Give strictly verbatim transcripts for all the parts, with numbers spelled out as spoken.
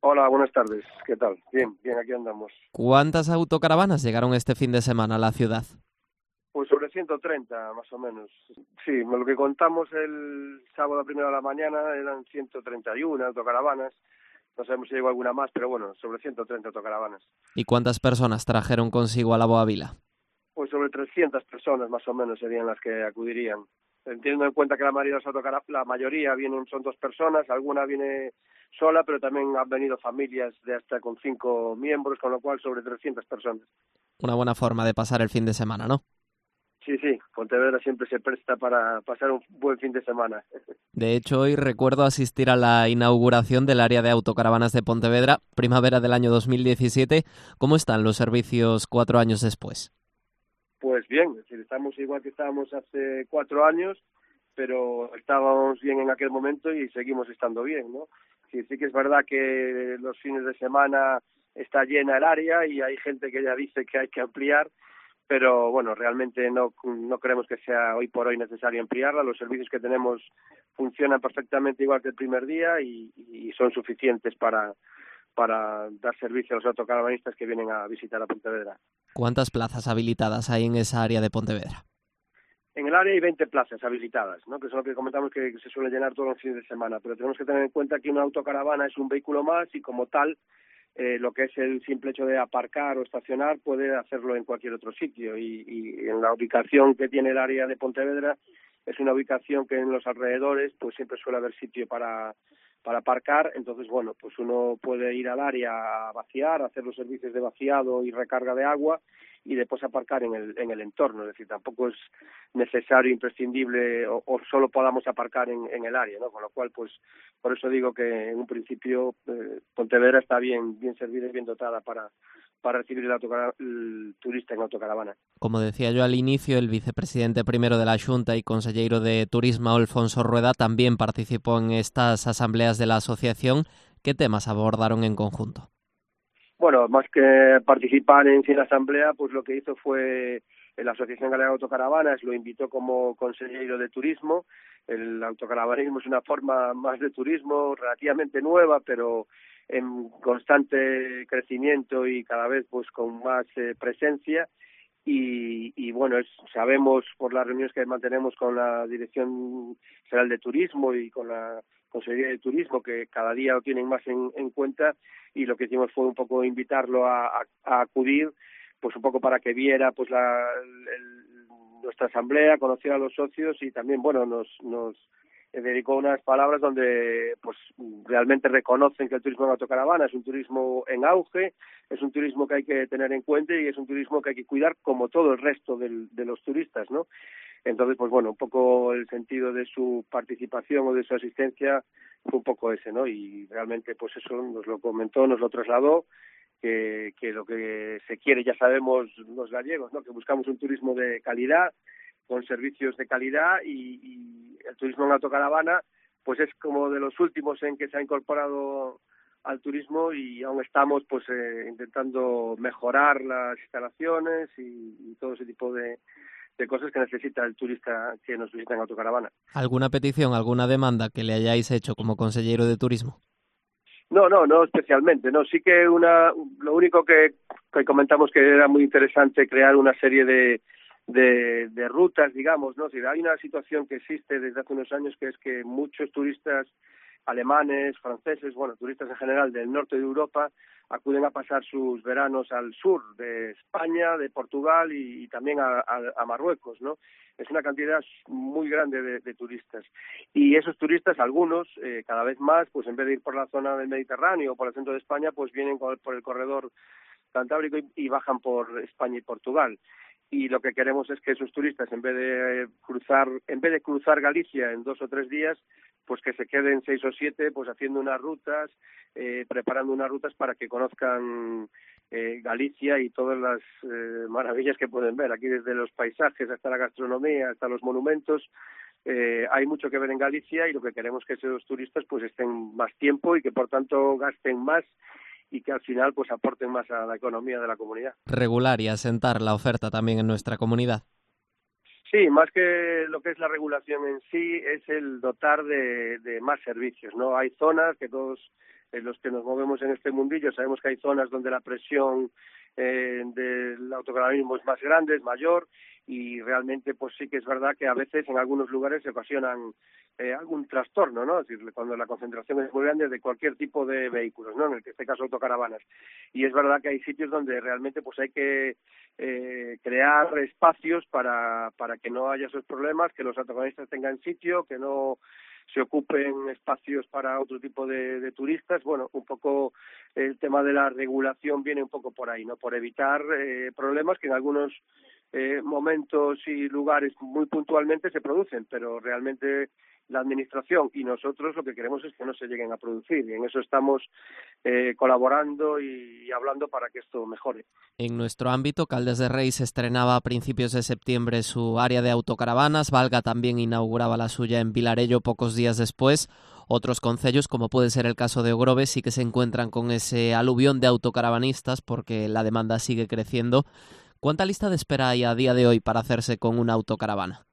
Hola, buenas tardes. ¿Qué tal? Bien, bien, aquí andamos. ¿Cuántas autocaravanas llegaron este fin de semana a la ciudad? Pues sobre ciento treinta, más o menos. Sí, lo que contamos el sábado a primera de la mañana eran ciento treinta y uno autocaravanas. No sabemos si llegó alguna más, pero bueno, sobre ciento treinta autocaravanas. ¿Y cuántas personas trajeron consigo a la Boabila? Pues sobre trescientas personas más o menos serían las que acudirían. Teniendo en cuenta que la mayoría de las autocara- la mayoría vienen, son dos personas, alguna viene sola, pero también han venido familias de hasta con cinco miembros, con lo cual sobre trescientas personas. Una buena forma de pasar el fin de semana, ¿no? Sí, sí, Pontevedra siempre se presta para pasar un buen fin de semana. De hecho, hoy recuerdo asistir a la inauguración del área de autocaravanas de Pontevedra, primavera del año dos mil diecisiete. ¿Cómo están los servicios cuatro años después? Pues bien, es decir, estamos igual que estábamos hace cuatro años, pero estábamos bien en aquel momento y seguimos estando bien, ¿no? Sí, sí que es verdad que los fines de semana está llena el área y hay gente que ya dice que hay que ampliar, pero bueno, realmente no, no creemos que sea hoy por hoy necesario ampliarla. Los servicios que tenemos funcionan perfectamente igual que el primer día y, y son suficientes para, para dar servicio a los autocaravanistas que vienen a visitar a Pontevedra. ¿Cuántas plazas habilitadas hay en esa área de Pontevedra? En el área hay veinte plazas habilitadas, ¿no? Que son lo que comentamos que se suele llenar todos los fines de semana, pero tenemos que tener en cuenta que una autocaravana es un vehículo más y como tal eh, lo que es el simple hecho de aparcar o estacionar puede hacerlo en cualquier otro sitio y, y en la ubicación que tiene el área de Pontevedra es una ubicación que en los alrededores pues siempre suele haber sitio para para aparcar, entonces bueno, pues uno puede ir al área a vaciar, hacer los servicios de vaciado y recarga de agua y después aparcar en el en el entorno, es decir, tampoco es necesario, imprescindible o, o solo podamos aparcar en, en el área, ¿no? Con lo cual, pues, por eso digo que en un principio eh, Pontevedra está bien bien servida y bien dotada para para recibir el, autocar- el turista en autocaravana. Como decía yo al inicio, el vicepresidente primero de la Xunta y consejero de Turismo, Alfonso Rueda, también participó en estas asambleas de la asociación. ¿Qué temas abordaron en conjunto? Bueno, más que participar en sí en la asamblea, pues lo que hizo fue la Asociación Galega de Autocaravanas, lo invitó como consejero de turismo. El autocaravanismo es una forma más de turismo relativamente nueva, pero en constante crecimiento y cada vez pues con más eh, presencia. Y, y bueno, es, sabemos por las reuniones que mantenemos con la Dirección General de Turismo y con la Consejería de Turismo que cada día lo tienen más en, en cuenta y lo que hicimos fue un poco invitarlo a, a, a acudir pues un poco para que viera pues la el, nuestra asamblea, conociera a los socios y también bueno nos nos dedicó unas palabras donde pues realmente reconocen que el turismo en autocaravana es un turismo en auge, es un turismo que hay que tener en cuenta y es un turismo que hay que cuidar como todo el resto del, de los turistas, ¿no? Entonces, pues bueno, un poco el sentido de su participación o de su asistencia fue un poco ese, ¿no? Y realmente, pues eso nos lo comentó, nos lo trasladó, que, que lo que se quiere, ya sabemos los gallegos, ¿no? Que buscamos un turismo de calidad, con servicios de calidad y, y el turismo en autocaravana, pues es como de los últimos en que se ha incorporado al turismo y aún estamos pues eh, intentando mejorar las instalaciones y, y todo ese tipo de, de cosas que necesita el turista que nos visita en autocaravana. ¿Alguna petición, alguna demanda que le hayáis hecho como consejero de turismo? No, no, no especialmente, no, sí que una, lo único que, que comentamos que era muy interesante crear una serie de, de, de rutas, digamos, ¿no? O sea, hay una situación que existe desde hace unos años que es que muchos turistas alemanes, franceses, bueno, turistas en general del norte de Europa acuden a pasar sus veranos al sur de España, de Portugal y, y también a, a, a Marruecos, ¿no? Es una cantidad muy grande de, de turistas. Y esos turistas, algunos, eh, cada vez más, pues en vez de ir por la zona del Mediterráneo o por el centro de España, pues vienen por el corredor cantábrico y, y bajan por España y Portugal. Y lo que queremos es que esos turistas, en vez de cruzar, en vez de cruzar Galicia en dos o tres días, pues que se queden seis o siete, pues haciendo unas rutas, eh, preparando unas rutas para que conozcan eh, Galicia y todas las eh, maravillas que pueden ver. Aquí desde los paisajes hasta la gastronomía, hasta los monumentos, eh, hay mucho que ver en Galicia y lo que queremos es que esos turistas pues estén más tiempo y que por tanto gasten más y que al final pues aporten más a la economía de la comunidad. Regular y asentar la oferta también en nuestra comunidad. Sí, más que lo que es la regulación en sí, es el dotar de, de más servicios, ¿no? Hay zonas que todos eh, los que nos movemos en este mundillo sabemos que hay zonas donde la presión eh, del autocaravanismo es más grande, es mayor, y realmente pues sí que es verdad que a veces en algunos lugares se ocasionan eh, algún trastorno, ¿no? Es decir, cuando la concentración es muy grande de cualquier tipo de vehículos, ¿no? En este caso autocaravanas. Y es verdad que hay sitios donde realmente pues hay que eh, crear espacios para para que no haya esos problemas, que los autocaravanistas tengan sitio, que no se ocupen espacios para otro tipo de, de turistas. Bueno, un poco el tema de la regulación viene un poco por ahí, ¿no? Por evitar eh, problemas que en algunos eh, momentos y lugares muy puntualmente se producen, pero realmente la administración y nosotros lo que queremos es que no se lleguen a producir, y en eso estamos eh, colaborando y, y hablando para que esto mejore. En nuestro ámbito, Caldes de Reis estrenaba a principios de septiembre su área de autocaravanas, Valga también inauguraba la suya en Vilarello pocos días después. Otros concellos, como puede ser el caso de Ogrove, sí que se encuentran con ese aluvión de autocaravanistas porque la demanda sigue creciendo. ¿Cuánta lista de espera hay a día de hoy para hacerse con una autocaravana?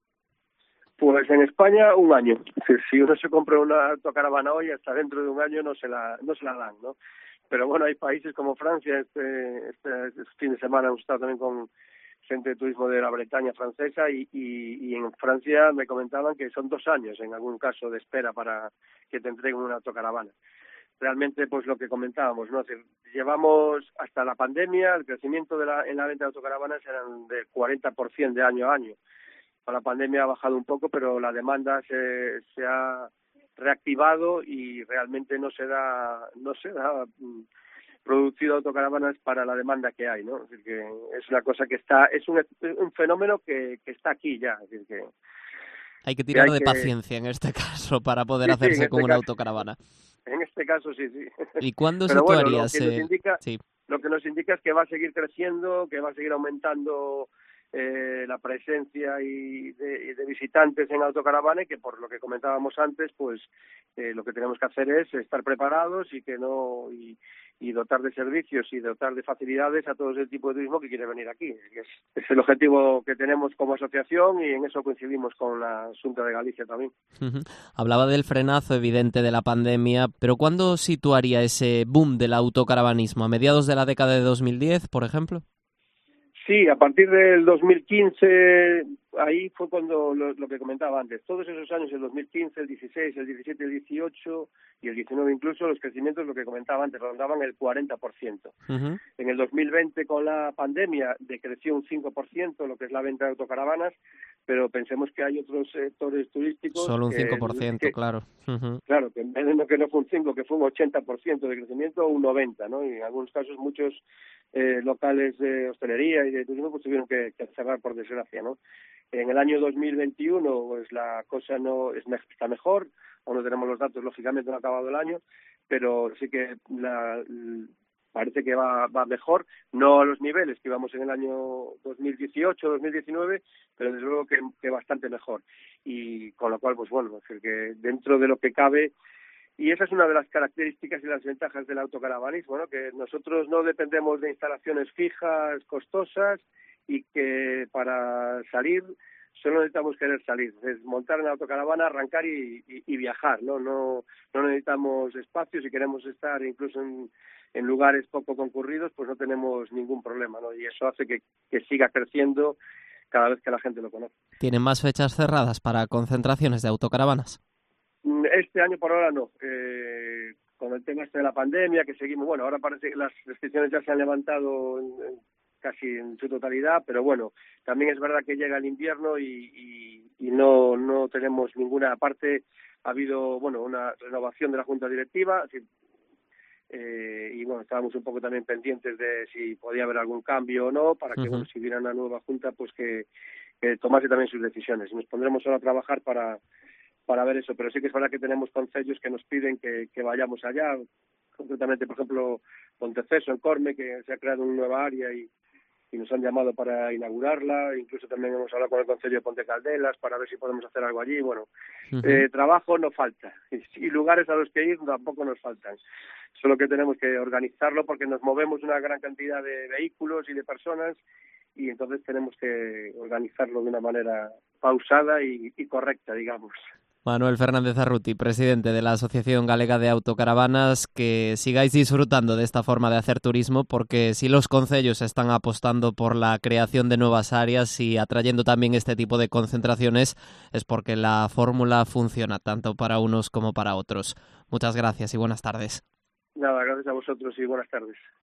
Pues en España un año. Si, si uno se compra una autocaravana hoy, hasta dentro de un año no se la no se la dan, ¿no? Pero bueno, hay países como Francia. Este, este, este fin de semana hemos estado también con gente de turismo de la Bretaña francesa y, y, y en Francia me comentaban que son dos años en algún caso de espera para que te entreguen una autocaravana. Realmente, pues lo que comentábamos, ¿no? Es decir, llevamos hasta la pandemia, el crecimiento de la, en la venta de autocaravanas eran del cuarenta por ciento de año a año. Con la pandemia ha bajado un poco, pero la demanda se, se ha reactivado y realmente no se da, no se da mm, producido autocaravanas para la demanda que hay, ¿no? Es decir, que es una cosa que está, es un, un fenómeno que, que está aquí ya, es decir, que Hay que que tirar hay de que paciencia en este caso para poder sí, sí, en hacerse con este una caso, autocaravana. en este caso sí, sí. ¿Y cuándo Pero bueno, lo situarías? que nos Eh... indica, Sí. lo que nos indica es que va a seguir creciendo, que va a seguir aumentando eh, la presencia y de, y de visitantes en autocaravana, y que por lo que comentábamos antes, pues eh, lo que tenemos que hacer es estar preparados y que no y, y dotar de servicios y dotar de facilidades a todo ese tipo de turismo que quiere venir aquí. Es, es el objetivo que tenemos como asociación y en eso coincidimos con la Xunta de Galicia también. Uh-huh. Hablaba del frenazo evidente de la pandemia, pero ¿cuándo situaría ese boom del autocaravanismo? ¿A mediados de la década de dos mil diez, por ejemplo? Sí, a partir del dos mil quince, ahí fue cuando lo, lo que comentaba antes, todos esos años, el dos mil quince, el dieciséis, el diecisiete, el dieciocho y el diecinueve incluso, los crecimientos, lo que comentaba antes, rondaban el cuarenta por ciento. Uh-huh. En el dos mil veinte, con la pandemia, decreció un cinco por ciento lo que es la venta de autocaravanas, pero pensemos que hay otros sectores turísticos Solo un que, cinco por ciento, que claro. Uh-huh. claro, que en vez de no, que no fue un cinco, que fue un ochenta por ciento de crecimiento, un noventa por ciento, ¿no? Y en algunos casos muchos eh, locales de hostelería y de turismo pues tuvieron que, que cerrar, por desgracia, ¿no? En el año dos mil veintiuno pues la cosa no es está mejor, aún no tenemos los datos, lógicamente no ha acabado el año, pero sí que la, parece que va, va mejor, no a los niveles que íbamos en el año dos mil dieciocho, dos mil diecinueve, pero desde luego que, que bastante mejor. Y con lo cual, pues bueno, es decir, que dentro de lo que cabe, y esa es una de las características y las ventajas del autocaravanismo, ¿no? Que nosotros no dependemos de instalaciones fijas, costosas, y que para salir solo necesitamos querer salir, es montar en la autocaravana, arrancar y, y, y viajar, ¿no? No no necesitamos espacios, si queremos estar incluso en, en lugares poco concurridos, pues no tenemos ningún problema, ¿no? Y eso hace que, que siga creciendo cada vez que la gente lo conoce. ¿Tienen más fechas cerradas para concentraciones de autocaravanas? Este año por ahora no. Eh, con el tema este de la pandemia, que seguimos, bueno, ahora parece que las restricciones ya se han levantado en, en, casi en su totalidad, pero bueno, también es verdad que llega el invierno y, y, y no no tenemos ninguna parte. Ha habido, bueno, una renovación de la Junta Directiva, así, eh, y bueno, estábamos un poco también pendientes de si podía haber algún cambio o no, para que, uh-huh. bueno, si hubiera una nueva Junta, pues que, que tomase también sus decisiones. Y nos pondremos ahora a trabajar para para ver eso, pero sí que es verdad que tenemos concellos que nos piden que, que vayamos allá, concretamente, por ejemplo, Ponteceso, en Corme, que se ha creado una nueva área y, y nos han llamado para inaugurarla, incluso también hemos hablado con el concello de Ponte Caldelas para ver si podemos hacer algo allí. Bueno, uh-huh. eh, trabajo no falta, y, y lugares a los que ir tampoco nos faltan, solo que tenemos que organizarlo porque nos movemos una gran cantidad de vehículos y de personas, y entonces tenemos que organizarlo de una manera pausada y, y correcta, digamos. Manuel Fernández Arruti, presidente de la Asociación Galega de Autocaravanas, que sigáis disfrutando de esta forma de hacer turismo, porque si los concellos están apostando por la creación de nuevas áreas y atrayendo también este tipo de concentraciones, es porque la fórmula funciona tanto para unos como para otros. Muchas gracias y buenas tardes. Nada, gracias a vosotros y buenas tardes.